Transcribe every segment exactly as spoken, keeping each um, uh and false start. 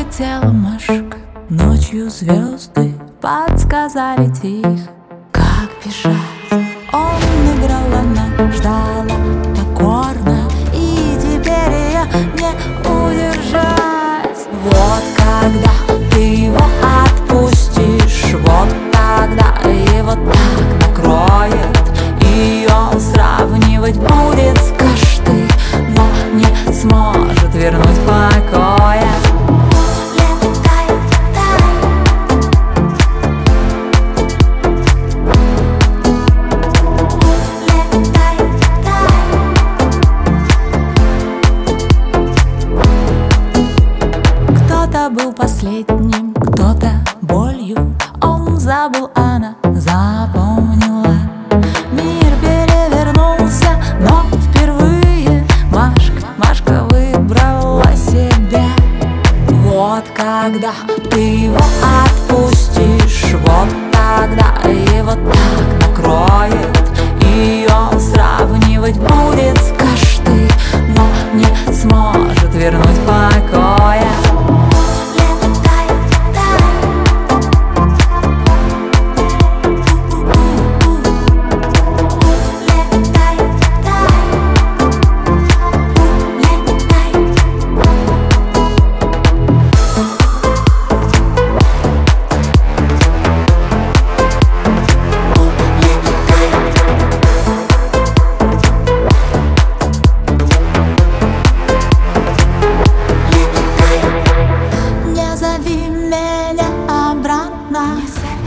Летела мышка, ночью звезды подсказали тихо, как бежать. Он играл, она ждала покорно, и теперь ее не удержать. Вот когда ты его отпустишь, вот тогда его так накроет, и он сравнивать будет с каштой, но не сможет вернуть покоя. Кто-то был последним, кто-то болью. Он забыл, она запомнила. Мир перевернулся, но впервые Машка, Машка выбрала себя. Вот когда ты его отпустишь, вот тогда его так накроет, и он сравнивать будет с каштой, но не сможет вернуть покоя.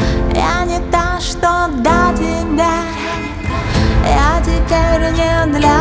Я не та, что до тебя. Я теперь не для